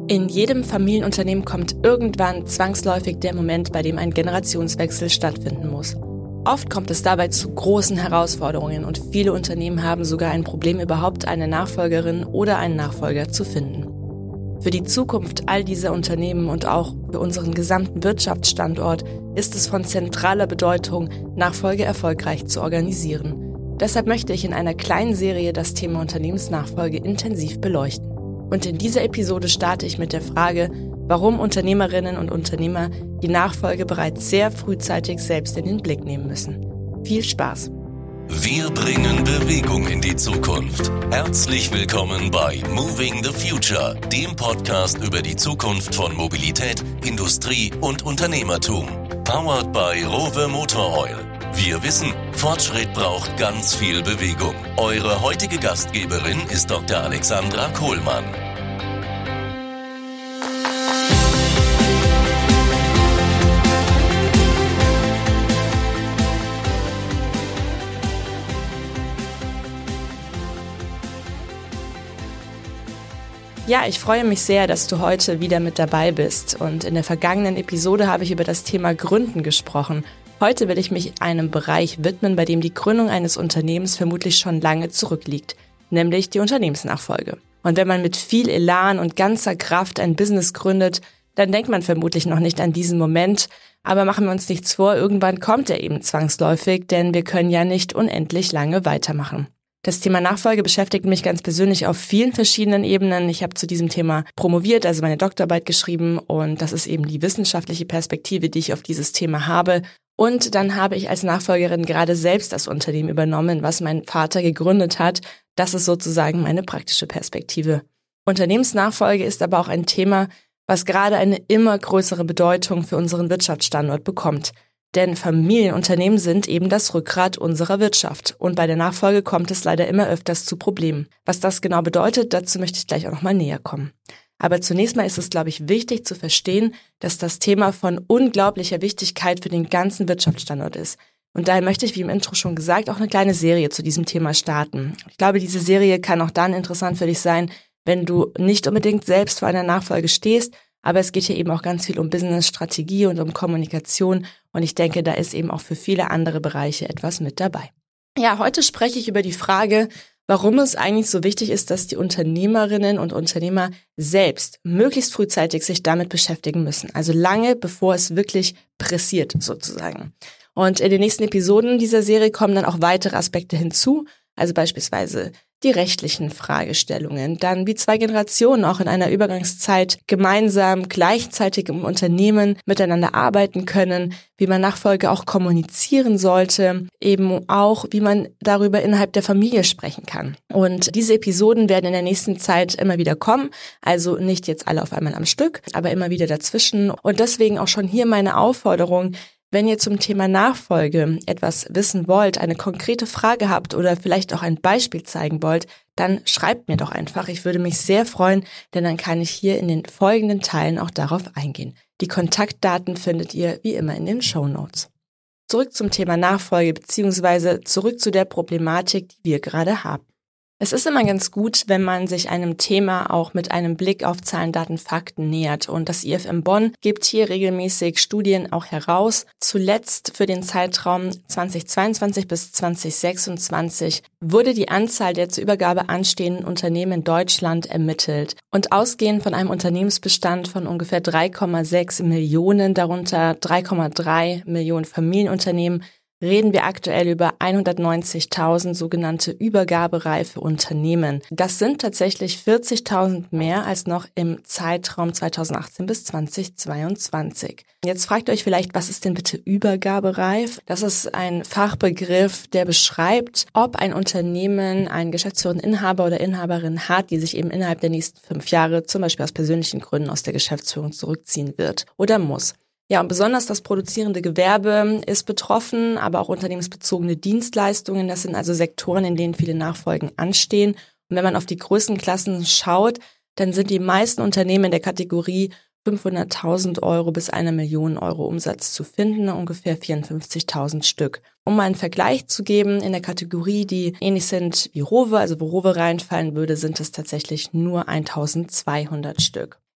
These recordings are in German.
In jedem Familienunternehmen kommt irgendwann zwangsläufig der Moment, bei dem ein Generationswechsel stattfinden muss. Oft kommt es dabei zu großen Herausforderungen und viele Unternehmen haben sogar ein Problem, überhaupt eine Nachfolgerin oder einen Nachfolger zu finden. Für die Zukunft all dieser Unternehmen und auch für unseren gesamten Wirtschaftsstandort ist es von zentraler Bedeutung, Nachfolge erfolgreich zu organisieren. Deshalb möchte ich in einer kleinen Serie das Thema Unternehmensnachfolge intensiv beleuchten. Und in dieser Episode starte ich mit der Frage, warum Unternehmerinnen und Unternehmer die Nachfolge bereits sehr frühzeitig selbst in den Blick nehmen müssen. Viel Spaß! Wir bringen Bewegung in die Zukunft. Herzlich willkommen bei Moving the Future, dem Podcast über die Zukunft von Mobilität, Industrie und Unternehmertum. Powered by Rowe Motor Oil. Wir wissen, Fortschritt braucht ganz viel Bewegung. Eure heutige Gastgeberin ist Dr. Alexandra Kohlmann. Ja, ich freue mich sehr, dass du heute wieder mit dabei bist. Und in der vergangenen Episode habe ich über das Thema Gründen gesprochen. Heute will ich mich einem Bereich widmen, bei dem die Gründung eines Unternehmens vermutlich schon lange zurückliegt, nämlich die Unternehmensnachfolge. Und wenn man mit viel Elan und ganzer Kraft ein Business gründet, dann denkt man vermutlich noch nicht an diesen Moment. Aber machen wir uns nichts vor, irgendwann kommt er eben zwangsläufig, denn wir können ja nicht unendlich lange weitermachen. Das Thema Nachfolge beschäftigt mich ganz persönlich auf vielen verschiedenen Ebenen. Ich habe zu diesem Thema promoviert, also meine Doktorarbeit geschrieben und das ist eben die wissenschaftliche Perspektive, die ich auf dieses Thema habe. Und dann habe ich als Nachfolgerin gerade selbst das Unternehmen übernommen, was mein Vater gegründet hat. Das ist sozusagen meine praktische Perspektive. Unternehmensnachfolge ist aber auch ein Thema, was gerade eine immer größere Bedeutung für unseren Wirtschaftsstandort bekommt. Denn Familienunternehmen sind eben das Rückgrat unserer Wirtschaft. Und bei der Nachfolge kommt es leider immer öfters zu Problemen. Was das genau bedeutet, dazu möchte ich gleich auch nochmal näher kommen. Aber zunächst mal ist es, glaube ich, wichtig zu verstehen, dass das Thema von unglaublicher Wichtigkeit für den ganzen Wirtschaftsstandort ist. Und daher möchte ich, wie im Intro schon gesagt, auch eine kleine Serie zu diesem Thema starten. Ich glaube, diese Serie kann auch dann interessant für dich sein, wenn du nicht unbedingt selbst vor einer Nachfolge stehst, aber es geht hier eben auch ganz viel um Business-Strategie und um Kommunikation und ich denke, da ist eben auch für viele andere Bereiche etwas mit dabei. Ja, heute spreche ich über die Frage, warum es eigentlich so wichtig ist, dass die Unternehmerinnen und Unternehmer selbst möglichst frühzeitig sich damit beschäftigen müssen. Also lange bevor es wirklich pressiert sozusagen. Und in den nächsten Episoden dieser Serie kommen dann auch weitere Aspekte hinzu, also beispielsweise die rechtlichen Fragestellungen, dann wie zwei Generationen auch in einer Übergangszeit gemeinsam gleichzeitig im Unternehmen miteinander arbeiten können, wie man Nachfolge auch kommunizieren sollte, eben auch, wie man darüber innerhalb der Familie sprechen kann. Und diese Episoden werden in der nächsten Zeit immer wieder kommen, also nicht jetzt alle auf einmal am Stück, aber immer wieder dazwischen. Und deswegen auch schon hier meine Aufforderung, wenn ihr zum Thema Nachfolge etwas wissen wollt, eine konkrete Frage habt oder vielleicht auch ein Beispiel zeigen wollt, dann schreibt mir doch einfach. Ich würde mich sehr freuen, denn dann kann ich hier in den folgenden Teilen auch darauf eingehen. Die Kontaktdaten findet ihr wie immer in den Shownotes. Zurück zum Thema Nachfolge bzw. zurück zu der Problematik, die wir gerade haben. Es ist immer ganz gut, wenn man sich einem Thema auch mit einem Blick auf Zahlen, Daten, Fakten nähert. Und das IFM Bonn gibt hier regelmäßig Studien auch heraus. Zuletzt für den Zeitraum 2022 bis 2026 wurde die Anzahl der zur Übergabe anstehenden Unternehmen in Deutschland ermittelt. Und ausgehend von einem Unternehmensbestand von ungefähr 3,6 Millionen, darunter 3,3 Millionen Familienunternehmen, reden wir aktuell über 190.000 sogenannte übergabereife Unternehmen. Das sind tatsächlich 40.000 mehr als noch im Zeitraum 2018 bis 2022. Jetzt fragt ihr euch vielleicht, was ist denn bitte übergabereif? Das ist ein Fachbegriff, der beschreibt, ob ein Unternehmen einen geschäftsführenden Inhaber oder Inhaberin hat, die sich eben innerhalb der nächsten 5 Jahre zum Beispiel aus persönlichen Gründen aus der Geschäftsführung zurückziehen wird oder muss. Ja, und besonders das produzierende Gewerbe ist betroffen, aber auch unternehmensbezogene Dienstleistungen. Das sind also Sektoren, in denen viele Nachfolgen anstehen. Und wenn man auf die Größenklassen schaut, dann sind die meisten Unternehmen in der Kategorie 500.000 Euro bis 1 Million Euro Umsatz zu finden, ungefähr 54.000 Stück. Um mal einen Vergleich zu geben, in der Kategorie, die ähnlich sind wie Rowe, also wo Rowe reinfallen würde, sind es tatsächlich nur 1.200 Stück.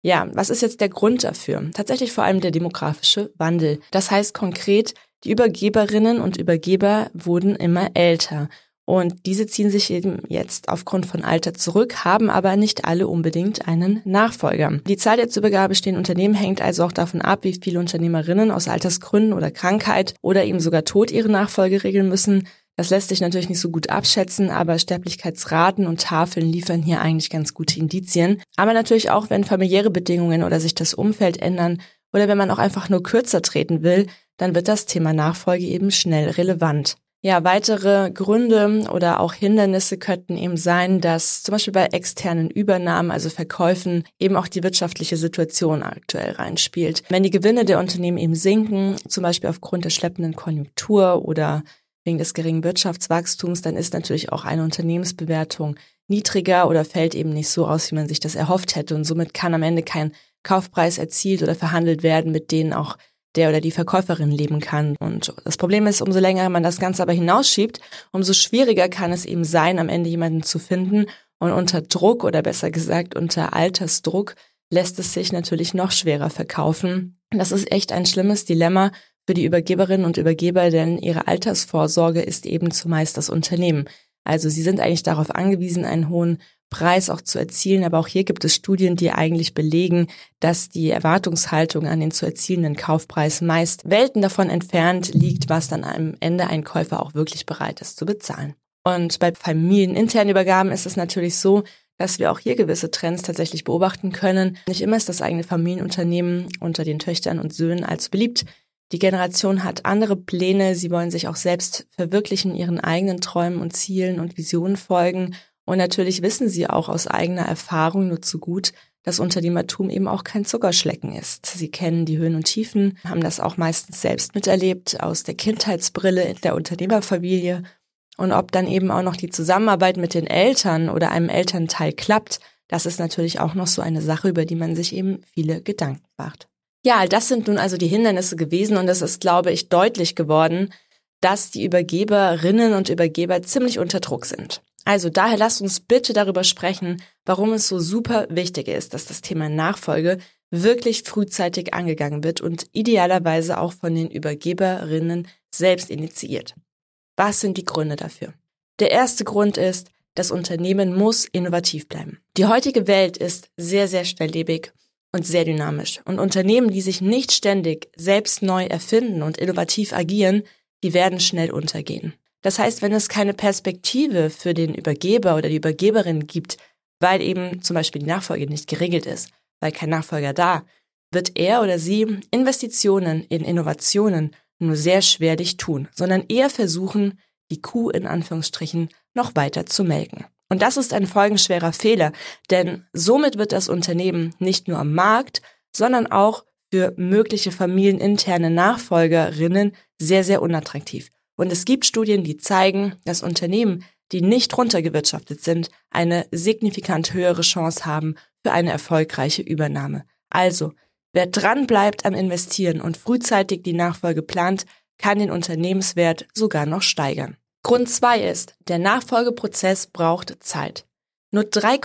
Ja, was ist jetzt der Grund dafür? Tatsächlich vor allem der demografische Wandel. Das heißt konkret, die Übergeberinnen und Übergeber wurden immer älter. Und diese ziehen sich eben jetzt aufgrund von Alter zurück, haben aber nicht alle unbedingt einen Nachfolger. Die Zahl der zur Übergabe stehenden Unternehmen hängt also auch davon ab, wie viele Unternehmerinnen aus Altersgründen oder Krankheit oder eben sogar Tod ihre Nachfolge regeln müssen. Das lässt sich natürlich nicht so gut abschätzen, aber Sterblichkeitsraten und Tafeln liefern hier eigentlich ganz gute Indizien. Aber natürlich auch, wenn familiäre Bedingungen oder sich das Umfeld ändern oder wenn man auch einfach nur kürzer treten will, dann wird das Thema Nachfolge eben schnell relevant. Ja, weitere Gründe oder auch Hindernisse könnten eben sein, dass zum Beispiel bei externen Übernahmen, also Verkäufen, eben auch die wirtschaftliche Situation aktuell reinspielt. Wenn die Gewinne der Unternehmen eben sinken, zum Beispiel aufgrund der schleppenden Konjunktur oder wegen des geringen Wirtschaftswachstums, dann ist natürlich auch eine Unternehmensbewertung niedriger oder fällt eben nicht so aus, wie man sich das erhofft hätte. Und somit kann am Ende kein Kaufpreis erzielt oder verhandelt werden, mit denen auch der oder die Verkäuferin leben kann. Und das Problem ist, umso länger man das Ganze aber hinausschiebt, umso schwieriger kann es eben sein, am Ende jemanden zu finden. Und unter Druck oder besser gesagt unter Altersdruck lässt es sich natürlich noch schwerer verkaufen. Das ist echt ein schlimmes Dilemma für die Übergeberinnen und Übergeber, denn ihre Altersvorsorge ist eben zumeist das Unternehmen. Also sie sind eigentlich darauf angewiesen, einen hohen Preis auch zu erzielen, aber auch hier gibt es Studien, die eigentlich belegen, dass die Erwartungshaltung an den zu erzielenden Kaufpreis meist Welten davon entfernt liegt, was dann am Ende ein Käufer auch wirklich bereit ist zu bezahlen. Und bei familieninternen Übergaben ist es natürlich so, dass wir auch hier gewisse Trends tatsächlich beobachten können. Nicht immer ist das eigene Familienunternehmen unter den Töchtern und Söhnen allzu beliebt. Die Generation hat andere Pläne, sie wollen sich auch selbst verwirklichen, ihren eigenen Träumen und Zielen und Visionen folgen. Und natürlich wissen sie auch aus eigener Erfahrung nur zu gut, dass Unternehmertum eben auch kein Zuckerschlecken ist. Sie kennen die Höhen und Tiefen, haben das auch meistens selbst miterlebt, aus der Kindheitsbrille in der Unternehmerfamilie. Und ob dann eben auch noch die Zusammenarbeit mit den Eltern oder einem Elternteil klappt, das ist natürlich auch noch so eine Sache, über die man sich eben viele Gedanken macht. Ja, all das sind nun also die Hindernisse gewesen und es ist, glaube ich, deutlich geworden, dass die Übergeberinnen und Übergeber ziemlich unter Druck sind. Also daher lasst uns bitte darüber sprechen, warum es so super wichtig ist, dass das Thema Nachfolge wirklich frühzeitig angegangen wird und idealerweise auch von den Übergeberinnen selbst initiiert. Was sind die Gründe dafür? Der erste Grund ist, das Unternehmen muss innovativ bleiben. Die heutige Welt ist sehr, sehr schnelllebig und sehr dynamisch. Und Unternehmen, die sich nicht ständig selbst neu erfinden und innovativ agieren, die werden schnell untergehen. Das heißt, wenn es keine Perspektive für den Übergeber oder die Übergeberin gibt, weil eben zum Beispiel die Nachfolge nicht geregelt ist, weil kein Nachfolger da, wird er oder sie Investitionen in Innovationen nur sehr schwerlich tun, sondern eher versuchen, die Kuh in Anführungsstrichen noch weiter zu melken. Und das ist ein folgenschwerer Fehler, denn somit wird das Unternehmen nicht nur am Markt, sondern auch für mögliche familieninterne Nachfolgerinnen sehr, sehr unattraktiv. Und es gibt Studien, die zeigen, dass Unternehmen, die nicht runtergewirtschaftet sind, eine signifikant höhere Chance haben für eine erfolgreiche Übernahme. Also, wer dran bleibt am Investieren und frühzeitig die Nachfolge plant, kann den Unternehmenswert sogar noch steigern. Grund 2 ist, der Nachfolgeprozess braucht Zeit. Nur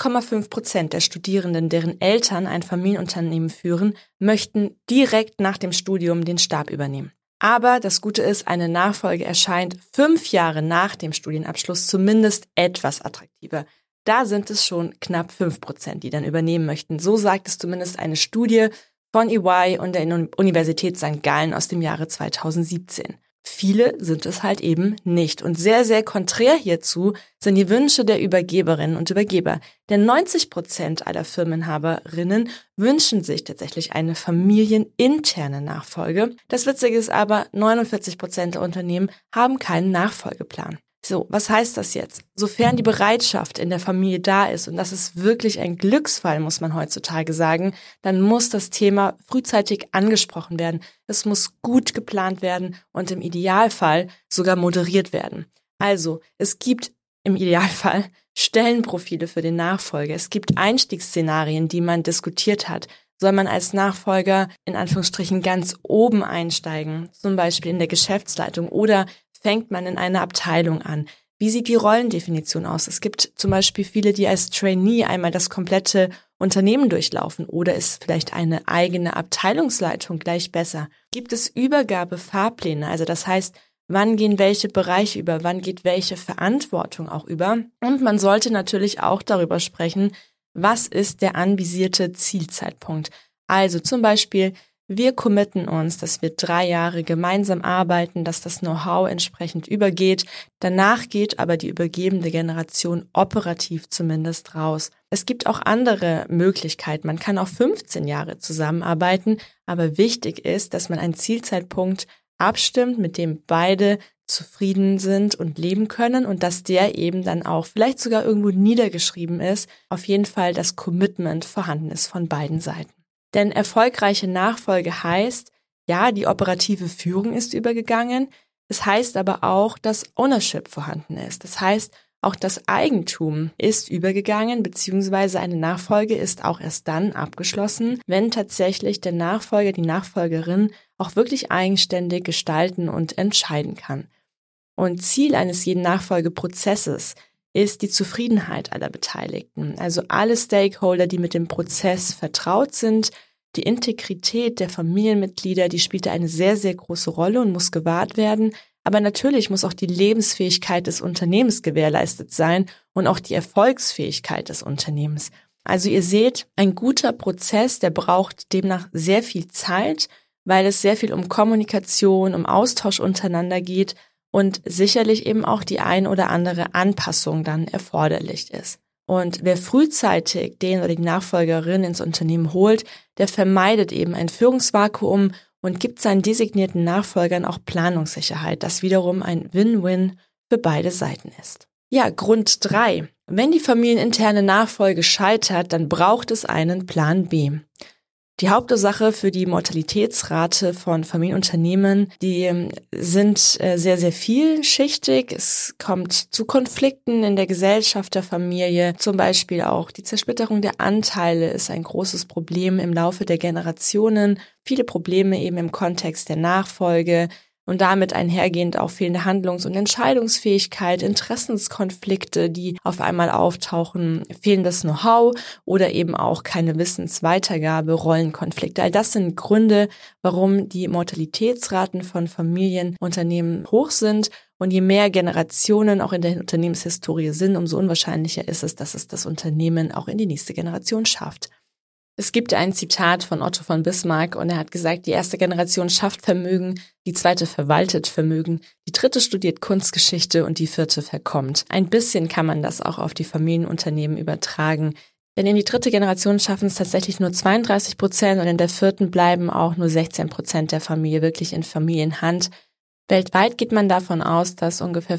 3,5% der Studierenden, deren Eltern ein Familienunternehmen führen, möchten direkt nach dem Studium den Stab übernehmen. Aber das Gute ist, eine Nachfolge erscheint 5 Jahre nach dem Studienabschluss zumindest etwas attraktiver. Da sind es schon knapp 5%, die dann übernehmen möchten. So sagt es zumindest eine Studie von EY und der Universität St. Gallen aus dem Jahre 2017. Viele sind es halt eben nicht. Und sehr, sehr konträr hierzu sind die Wünsche der Übergeberinnen und Übergeber. Denn 90% aller Firmenhaberinnen wünschen sich tatsächlich eine familieninterne Nachfolge. Das Witzige ist aber, 49% der Unternehmen haben keinen Nachfolgeplan. So, was heißt das jetzt? Sofern die Bereitschaft in der Familie da ist, und das ist wirklich ein Glücksfall, muss man heutzutage sagen, dann muss das Thema frühzeitig angesprochen werden. Es muss gut geplant werden und im Idealfall sogar moderiert werden. Also, es gibt im Idealfall Stellenprofile für den Nachfolger. Es gibt Einstiegsszenarien, die man diskutiert hat. Soll man als Nachfolger in Anführungsstrichen ganz oben einsteigen, zum Beispiel in der Geschäftsleitung, oder fängt man in einer Abteilung an? Wie sieht die Rollendefinition aus? Es gibt zum Beispiel viele, die als Trainee einmal das komplette Unternehmen durchlaufen, oder ist vielleicht eine eigene Abteilungsleitung gleich besser? Gibt es Übergabefahrpläne? Also das heißt, wann gehen welche Bereiche über, wann geht welche Verantwortung auch über? Und man sollte natürlich auch darüber sprechen, was ist der anvisierte Zielzeitpunkt? Also zum Beispiel, wir committen uns, dass wir 3 Jahre gemeinsam arbeiten, dass das Know-how entsprechend übergeht. Danach geht aber die übergebende Generation operativ zumindest raus. Es gibt auch andere Möglichkeiten. Man kann auch 15 Jahre zusammenarbeiten, aber wichtig ist, dass man einen Zielzeitpunkt abstimmt, mit dem beide zufrieden sind und leben können und dass der eben dann auch vielleicht sogar irgendwo niedergeschrieben ist, auf jeden Fall das Commitment vorhanden ist von beiden Seiten. Denn erfolgreiche Nachfolge heißt, ja, die operative Führung ist übergegangen, es heißt aber auch, dass Ownership vorhanden ist. Das heißt, auch das Eigentum ist übergegangen, beziehungsweise eine Nachfolge ist auch erst dann abgeschlossen, wenn tatsächlich der Nachfolger, die Nachfolgerin auch wirklich eigenständig gestalten und entscheiden kann. Und Ziel eines jeden Nachfolgeprozesses ist die Zufriedenheit aller Beteiligten. Also alle Stakeholder, die mit dem Prozess vertraut sind, die Integrität der Familienmitglieder, die spielt eine sehr, sehr große Rolle und muss gewahrt werden. Aber natürlich muss auch die Lebensfähigkeit des Unternehmens gewährleistet sein und auch die Erfolgsfähigkeit des Unternehmens. Also ihr seht, ein guter Prozess, der braucht demnach sehr viel Zeit, weil es sehr viel um Kommunikation, um Austausch untereinander geht und sicherlich eben auch die ein oder andere Anpassung dann erforderlich ist. Und wer frühzeitig den oder die Nachfolgerin ins Unternehmen holt, der vermeidet eben ein Führungsvakuum und gibt seinen designierten Nachfolgern auch Planungssicherheit, das wiederum ein Win-Win für beide Seiten ist. Ja, Grund 3. Wenn die familieninterne Nachfolge scheitert, dann braucht es einen Plan B. Die Hauptursache für die Mortalitätsrate von Familienunternehmen, die sind sehr, sehr vielschichtig. Es kommt zu Konflikten in der Gesellschaft der Familie. Zum Beispiel auch die Zersplitterung der Anteile ist ein großes Problem im Laufe der Generationen. Viele Probleme eben im Kontext der Nachfolge. Und damit einhergehend auch fehlende Handlungs- und Entscheidungsfähigkeit, Interessenskonflikte, die auf einmal auftauchen, fehlendes Know-how oder eben auch keine Wissensweitergabe, Rollenkonflikte. All das sind Gründe, warum die Mortalitätsraten von Familienunternehmen hoch sind. Und je mehr Generationen auch in der Unternehmenshistorie sind, umso unwahrscheinlicher ist es, dass es das Unternehmen auch in die nächste Generation schafft. Es gibt ein Zitat von Otto von Bismarck und er hat gesagt, die erste Generation schafft Vermögen, die zweite verwaltet Vermögen, die dritte studiert Kunstgeschichte und die vierte verkommt. Ein bisschen kann man das auch auf die Familienunternehmen übertragen. Denn in die dritte Generation schaffen es tatsächlich nur 32% und in der vierten bleiben auch nur 16% der Familie wirklich in Familienhand. Weltweit geht man davon aus, dass ungefähr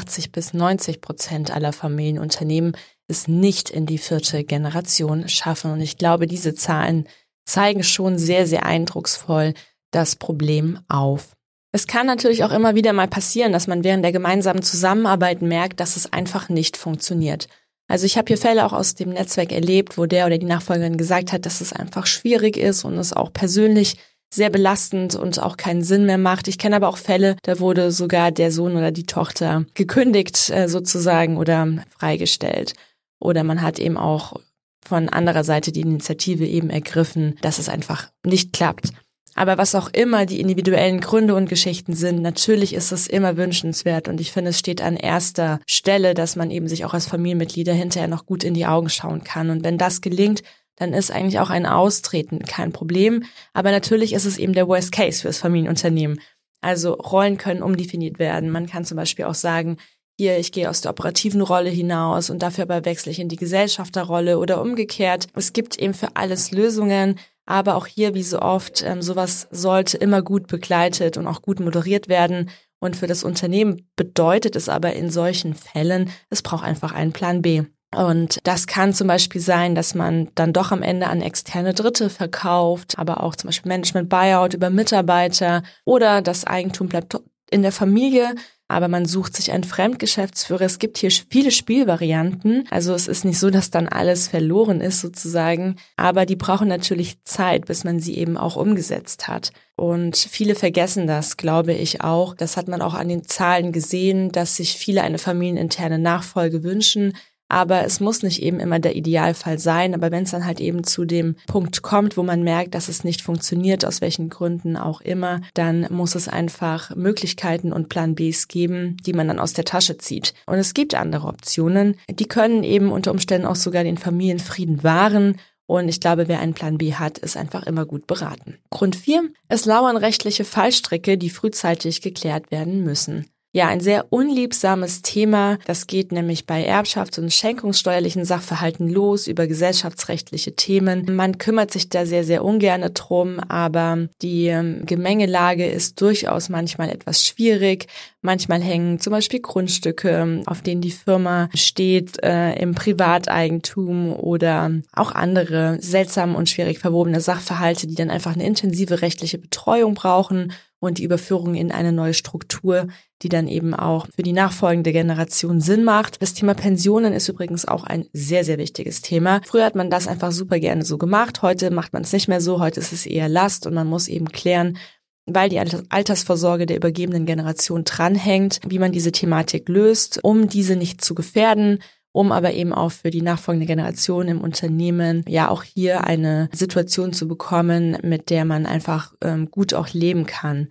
85-90% aller Familienunternehmen es nicht in die vierte Generation schaffen. Und ich glaube, diese Zahlen zeigen schon sehr, sehr eindrucksvoll das Problem auf. Es kann natürlich auch immer wieder mal passieren, dass man während der gemeinsamen Zusammenarbeit merkt, dass es einfach nicht funktioniert. Also ich habe hier Fälle auch aus dem Netzwerk erlebt, wo der oder die Nachfolgerin gesagt hat, dass es einfach schwierig ist und es auch persönlich sehr belastend und auch keinen Sinn mehr macht. Ich kenne aber auch Fälle, da wurde sogar der Sohn oder die Tochter gekündigt sozusagen oder freigestellt. Oder man hat eben auch von anderer Seite die Initiative eben ergriffen, dass es einfach nicht klappt. Aber was auch immer die individuellen Gründe und Geschichten sind, natürlich ist es immer wünschenswert und ich finde, es steht an erster Stelle, dass man eben sich auch als Familienmitglieder hinterher noch gut in die Augen schauen kann. Und wenn das gelingt, dann ist eigentlich auch ein Austreten kein Problem. Aber natürlich ist es eben der Worst Case für das Familienunternehmen. Also Rollen können umdefiniert werden. Man kann zum Beispiel auch sagen, hier, ich gehe aus der operativen Rolle hinaus und dafür aber wechsle ich in die Gesellschafterrolle oder umgekehrt. Es gibt eben für alles Lösungen, aber auch hier, wie so oft, sowas sollte immer gut begleitet und auch gut moderiert werden. Und für das Unternehmen bedeutet es aber in solchen Fällen, es braucht einfach einen Plan B. Und das kann zum Beispiel sein, dass man dann doch am Ende an externe Dritte verkauft, aber auch zum Beispiel Management Buyout über Mitarbeiter oder das Eigentum bleibt in der Familie. aber man sucht sich einen Fremdgeschäftsführer. Es gibt hier viele Spielvarianten, also es ist nicht so, dass dann alles verloren ist sozusagen, aber die brauchen natürlich Zeit, bis man sie eben auch umgesetzt hat. Und viele vergessen das, glaube ich auch. Das hat man auch an den Zahlen gesehen, dass sich viele eine familieninterne Nachfolge wünschen. Aber es muss nicht eben immer der Idealfall sein. Aber wenn es dann halt eben zu dem Punkt kommt, wo man merkt, dass es nicht funktioniert, aus welchen Gründen auch immer, dann muss es einfach Möglichkeiten und Plan Bs geben, die man dann aus der Tasche zieht. Und es gibt andere Optionen. Die können eben unter Umständen auch sogar den Familienfrieden wahren. Und ich glaube, wer einen Plan B hat, ist einfach immer gut beraten. Grund 4. Es lauern rechtliche Fallstricke, die frühzeitig geklärt werden müssen. Ja, ein sehr unliebsames Thema. Das geht nämlich bei erbschafts- und schenkungssteuerlichen Sachverhalten los über gesellschaftsrechtliche Themen. Man kümmert sich da sehr, sehr ungern drum, aber die Gemengelage ist durchaus manchmal etwas schwierig. Manchmal hängen zum Beispiel Grundstücke, auf denen die Firma steht, im Privateigentum oder auch andere seltsame und schwierig verwobene Sachverhalte, die dann einfach eine intensive rechtliche Betreuung brauchen und die Überführung in eine neue Struktur, die dann eben auch für die nachfolgende Generation Sinn macht. Das Thema Pensionen ist übrigens auch ein sehr, sehr wichtiges Thema. Früher hat man das einfach super gerne so gemacht, heute macht man es nicht mehr so, heute ist es eher Last und man muss eben klären, weil die Altersvorsorge der übergebenen Generation dranhängt, wie man diese Thematik löst, um diese nicht zu gefährden, um aber eben auch für die nachfolgende Generation im Unternehmen ja auch hier eine Situation zu bekommen, mit der man einfach gut auch leben kann.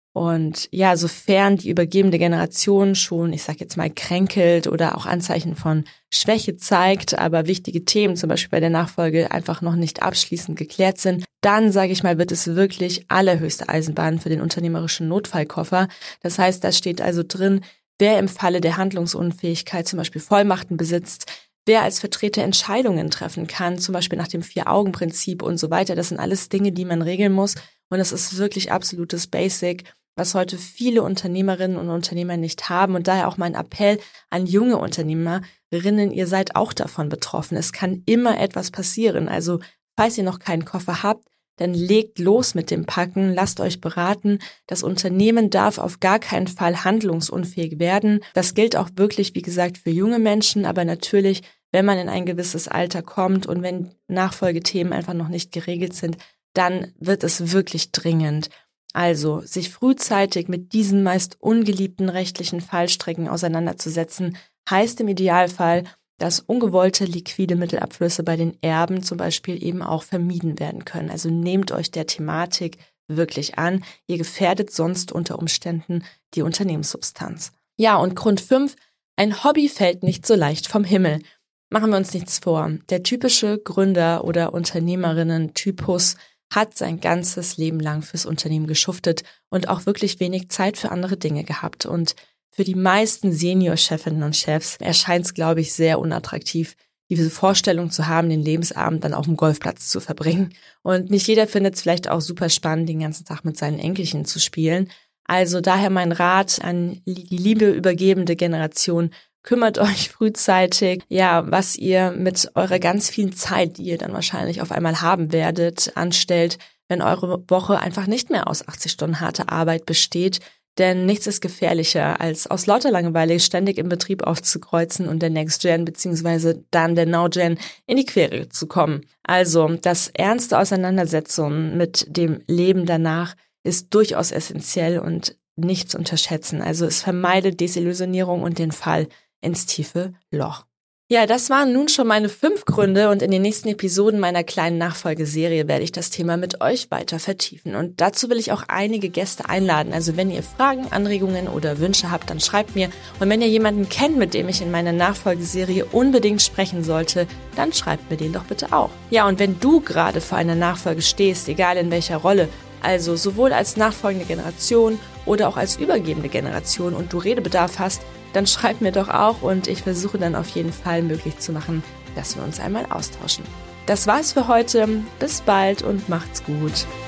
Und ja, sofern die übergebende Generation schon, ich sag jetzt mal, kränkelt oder auch Anzeichen von Schwäche zeigt, aber wichtige Themen, zum Beispiel bei der Nachfolge, einfach noch nicht abschließend geklärt sind, dann, sage ich mal, wird es wirklich allerhöchste Eisenbahn für den unternehmerischen Notfallkoffer. Das heißt, da steht also drin, wer im Falle der Handlungsunfähigkeit zum Beispiel Vollmachten besitzt, wer als Vertreter Entscheidungen treffen kann, zum Beispiel nach dem 4-Augen-Prinzip und so weiter. Das sind alles Dinge, die man regeln muss. Und es ist wirklich absolutes Basic, was heute viele Unternehmerinnen und Unternehmer nicht haben. Und daher auch mein Appell an junge Unternehmerinnen, ihr seid auch davon betroffen. Es kann immer etwas passieren. Also falls ihr noch keinen Koffer habt, dann legt los mit dem Packen, lasst euch beraten. Das Unternehmen darf auf gar keinen Fall handlungsunfähig werden. Das gilt auch wirklich, wie gesagt, für junge Menschen, aber natürlich, wenn man in ein gewisses Alter kommt und wenn Nachfolgethemen einfach noch nicht geregelt sind, dann wird es wirklich dringend. Also, sich frühzeitig mit diesen meist ungeliebten rechtlichen Fallstricken auseinanderzusetzen, heißt im Idealfall, dass ungewollte liquide Mittelabflüsse bei den Erben zum Beispiel eben auch vermieden werden können. Also nehmt euch der Thematik wirklich an. Ihr gefährdet sonst unter Umständen die Unternehmenssubstanz. Ja, und Grund 5, ein Hobby fällt nicht so leicht vom Himmel. Machen wir uns nichts vor. Der typische Gründer- oder Unternehmerinnen-Typus hat sein ganzes Leben lang fürs Unternehmen geschuftet und auch wirklich wenig Zeit für andere Dinge gehabt. Und für die meisten Senior-Chefinnen und Chefs erscheint es, glaube ich, sehr unattraktiv, diese Vorstellung zu haben, den Lebensabend dann auf dem Golfplatz zu verbringen. Und nicht jeder findet es vielleicht auch super spannend, den ganzen Tag mit seinen Enkelchen zu spielen. Also daher mein Rat an die liebe übergebende Generation: Kümmert euch frühzeitig, ja, was ihr mit eurer ganz vielen Zeit, die ihr dann wahrscheinlich auf einmal haben werdet, anstellt, wenn eure Woche einfach nicht mehr aus 80 Stunden harter Arbeit besteht. Denn nichts ist gefährlicher, als aus lauter Langeweile ständig im Betrieb aufzukreuzen und der Next Gen bzw. dann der Now Gen in die Quere zu kommen. Also das ernste Auseinandersetzung mit dem Leben danach ist durchaus essentiell und nicht zu unterschätzen. Also es vermeidet Desillusionierung und den Fall ins tiefe Loch. Ja, das waren nun schon meine 5 Gründe und in den nächsten Episoden meiner kleinen Nachfolgeserie werde ich das Thema mit euch weiter vertiefen. Und dazu will ich auch einige Gäste einladen. Also wenn ihr Fragen, Anregungen oder Wünsche habt, dann schreibt mir. Und wenn ihr jemanden kennt, mit dem ich in meiner Nachfolgeserie unbedingt sprechen sollte, dann schreibt mir den doch bitte auch. Ja, und wenn du gerade vor einer Nachfolge stehst, egal in welcher Rolle, also sowohl als nachfolgende Generation oder auch als übergebende Generation und du Redebedarf hast, dann schreib mir doch auch und ich versuche dann auf jeden Fall möglich zu machen, dass wir uns einmal austauschen. Das war's für heute. Bis bald und macht's gut.